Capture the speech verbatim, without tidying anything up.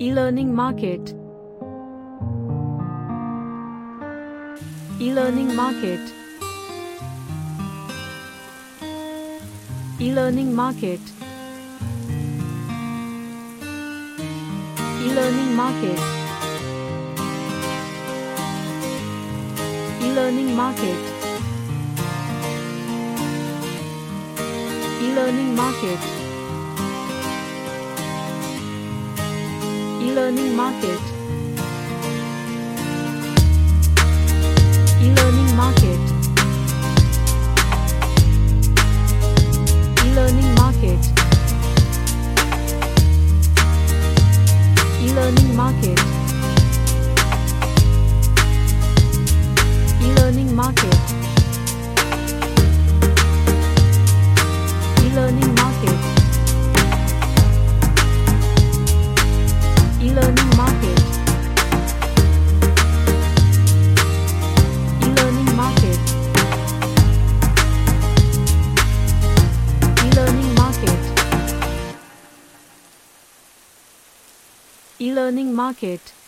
E-learning market. E-learning market. E-learning market. E-learning market. E-learning market. E-learning market. E-learning market. E-learning market. E-learning market. E-learning market. E-learning market. E-learning market. E-learning market. E-learning market. E-learning market. E-learning market.